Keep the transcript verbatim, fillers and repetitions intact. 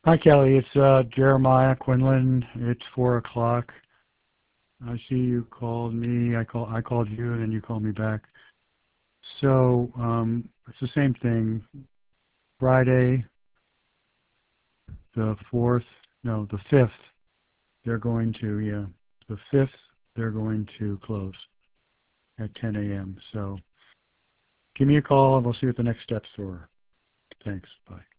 Hi, Kelly. It's uh, Jeremiah Quinlan. It's four o'clock. I see you called me. I call. I called you, and then you called me back. So um, it's the same thing. Friday, the fourth. No, the fifth. They're going to. Yeah, the fifth. They're going to close at ten a m So give me a call, and we'll see what the next steps are. Thanks. Bye.